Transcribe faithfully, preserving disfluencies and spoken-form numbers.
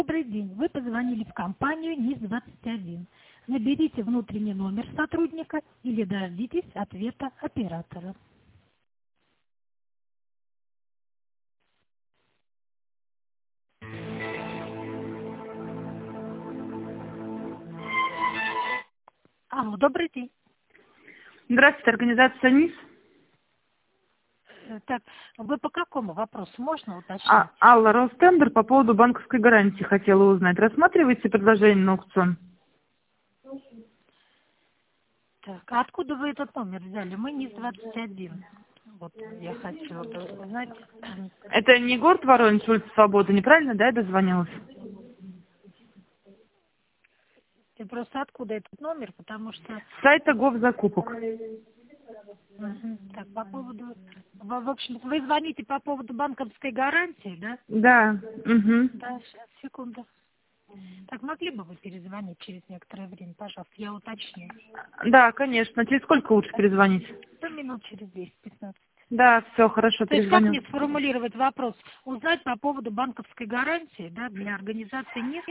Добрый день. Вы позвонили в компанию НИС двадцать один. Наберите внутренний номер сотрудника или дождитесь ответа оператора. Алло, добрый день. Здравствуйте, организация НИС. Э, Так, вы по какому вопросу можно уточнить? А, Алла, Ростендер по поводу банковской гарантии хотела узнать. Рассматриваете предложение на аукцион? Так, а откуда вы этот номер взяли? Мы НИС двадцать один. Вот я хочу бы узнать. Это не город Воронеж, улица Свободы, неправильно, да, я дозвонилась? И просто откуда этот номер? Потому что... С сайта госзакупок. Мгм. Так, по поводу... В в общем, вы звоните по поводу банковской гарантии, да? Да. Угу. Да, сейчас, секунду. Так, могли бы вы перезвонить через некоторое время, пожалуйста, я уточню. Да, конечно. Через сколько лучше перезвонить? Ну, минут через десять-пятнадцать. Да, все, хорошо, То есть как перезвоню. мне сформулировать вопрос? Узнать по поводу банковской гарантии, да, для организации НИС